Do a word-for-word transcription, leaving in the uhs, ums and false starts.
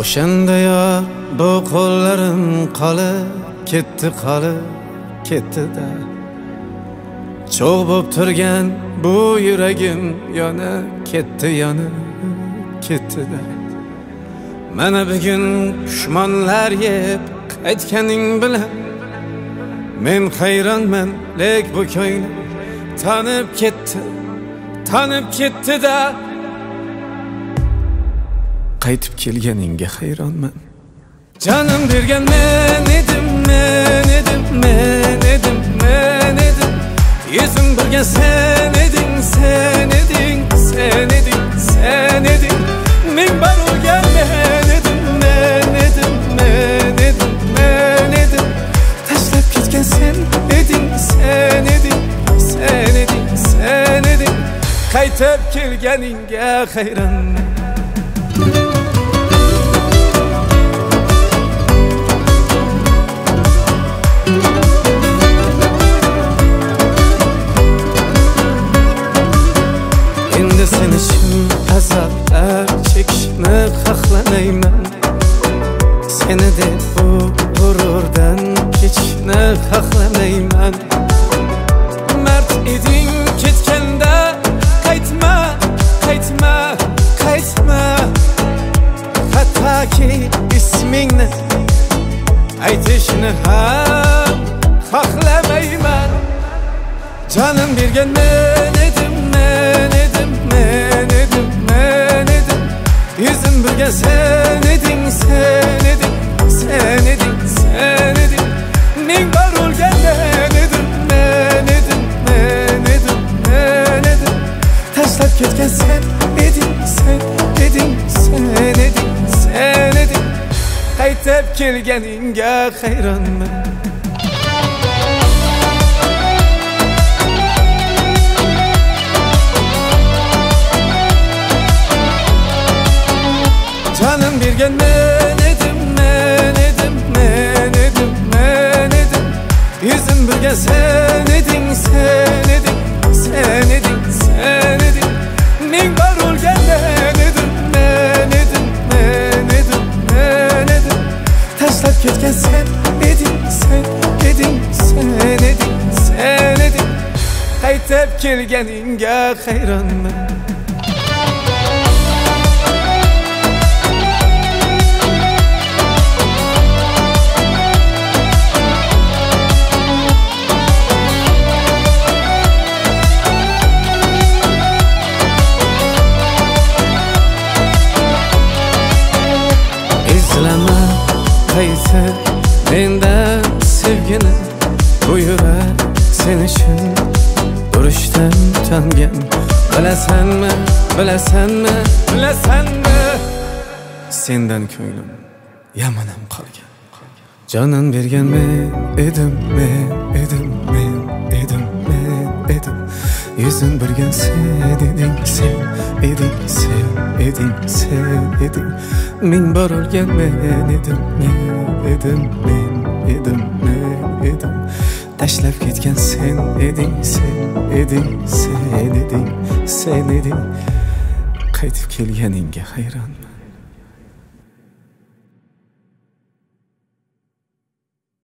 O'shanda yo bu qo'llarim qolib ketdi, qolib ketdi-da. Cho'g' bo'p turgan bu yuragim yonib ketdi, yonib ketdi-da. Mana bugun pushmonlar yeb qaytganing bilan men hayronman, lek bu ko'nglim tanib ketdi, tanib ketdi-da. Qaytib kelganingga hayronman. Canım bergan men edim, men edim, men edim, men edim. Yuzim bilgan sen eding, sen eding, sen eding, sen eding. Ming bar urgan men edim, men edim, men edim, men edim. Tashlab ketgan sen eding, sen eding, sen eding, sen eding. Qaytib kelganingga hayronman. Endi sen uchun azoblar chekishni xohlamayman. Seni deb bu g'ururdan kechishni xohlamayman. Mard eding ketganda qaytma, qaytma, qaytma. Hattoki ismingni aytishni ham xohlamayman. Canım bergan men edim, men edim, men edim, men edim. Yuzim bilgan sen eding, sen eding, sen eding, sen eding. Ming bar urgan men edim, men edim, men edim, men edim. Tashlab ketgan sen eding, sen eding, sen eding, sen eding. Qaytib kelganingga hayronman. Canım bergan men edim, men edim, men edim, men edim. Yuzim bilgan sen eding, sen eding, sen eding, sen eding. Ming bar urgan men edim, men edim, men edim, men edim. Tashlab ketgan sen eding, sen eding, sen eding, sen eding. Qaytib kelganingga hayronman. İzleme qaytib mendan sevgini. Bu yurak sen uchun urushdan tangan. Bilasanmi, bilasanmi, bilasanmi? Sendan ko'nglim yamanam qolgan. Jonim bergan men edim, men edim, men edim, men edim. Yuzim bilgan sen eding, sen eding, sen eding, sen eding. Ming bar urgan men edim, men edim, men edim, men edim. Tashlab ketgan sen eding, sen eding, sen eding, sen eding. Qaytib kelganingga hayronman.